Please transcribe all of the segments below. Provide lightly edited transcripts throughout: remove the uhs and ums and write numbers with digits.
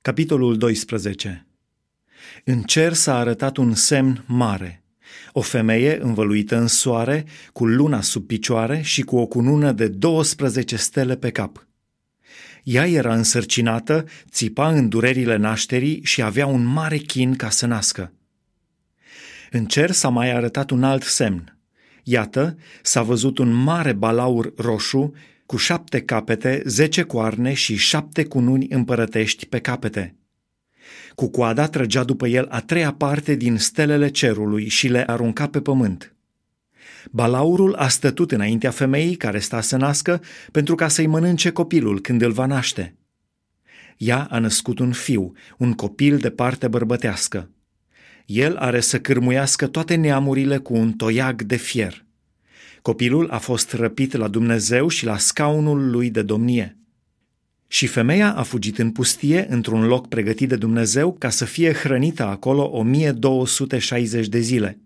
Capitolul 12. În cer s-a arătat un semn mare, o femeie învăluită în soare, cu luna sub picioare și cu o cunună de 12 stele pe cap. Ea era însărcinată, țipa în durerile nașterii și avea un mare chin ca să nască. În cer s-a mai arătat un alt semn. Iată, s-a văzut un mare balaur roșu cu 7 capete, 10 coarne și 7 cununi împărătești pe capete. Cu coada trăgea după el a 3-a parte din stelele cerului și le arunca pe pământ. Balaurul a stătut înaintea femeii care sta să nască pentru ca să-i mănânce copilul când îl va naște. Ea a născut un fiu, un copil de parte bărbătească. El are să cârmuiască toate neamurile cu un toiag de fier. Copilul a fost răpit la Dumnezeu și la scaunul lui de domnie. Și femeia a fugit în pustie, într-un loc pregătit de Dumnezeu, ca să fie hrănită acolo 1260 de zile.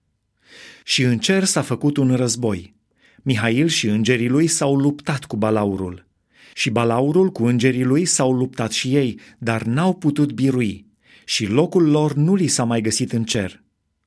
Și în cer s-a făcut un război. Mihail și îngerii lui s-au luptat cu balaurul. Și balaurul cu îngerii lui s-au luptat și ei, dar n-au putut birui. Și locul lor nu li s-a mai găsit în cer.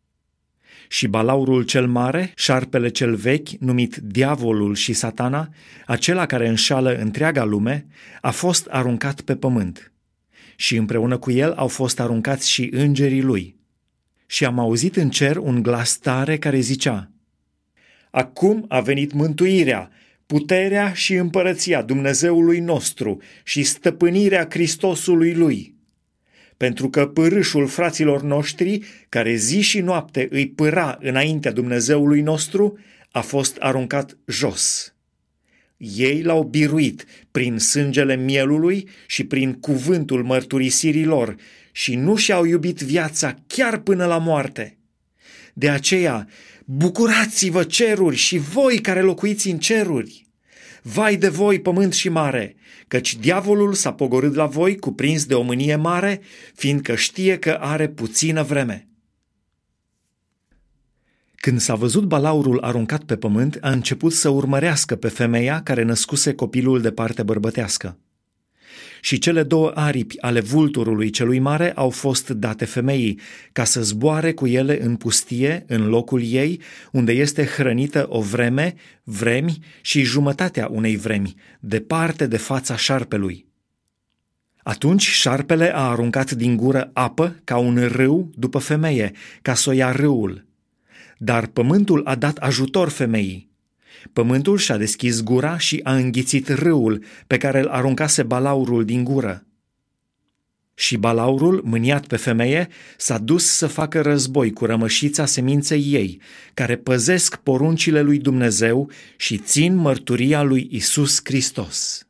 Și balaurul cel mare, șarpele cel vechi, numit Diavolul și Satana, acela care înșală întreaga lume, a fost aruncat pe pământ. Și împreună cu el au fost aruncați și îngerii lui. Și am auzit în cer un glas tare care zicea: Acum a venit mântuirea, puterea și împărăția Dumnezeului nostru și stăpânirea Hristosului lui. Pentru că pârâșul fraților noștri, care zi și noapte îi pâra înaintea Dumnezeului nostru, a fost aruncat jos. Ei l-au biruit prin sângele mielului și prin cuvântul mărturisirii lor și nu și-au iubit viața chiar până la moarte. De aceea, bucurați-vă ceruri și voi care locuiți în ceruri! Vai de voi, pământ și mare, căci diavolul s-a pogorât la voi cuprins de o mânie mare, fiindcă știe că are puțină vreme. Când s-a văzut balaurul aruncat pe pământ, a început să urmărească pe femeia care născuse copilul de parte bărbătească. Și cele 2 aripi ale vulturului celui mare au fost date femeii, ca să zboare cu ele în pustie, în locul ei, unde este hrănită o vreme, vremi și jumătatea unei vremi, departe de fața șarpelui. Atunci șarpele a aruncat din gură apă ca un râu după femeie, ca să o ia râul. Dar pământul a dat ajutor femeii. Pământul și-a deschis gura și a înghițit râul pe care îl aruncase balaurul din gură. Și balaurul, mâniat pe femeie, s-a dus să facă război cu rămășița seminței ei, care păzesc poruncile lui Dumnezeu și țin mărturia lui Iisus Hristos.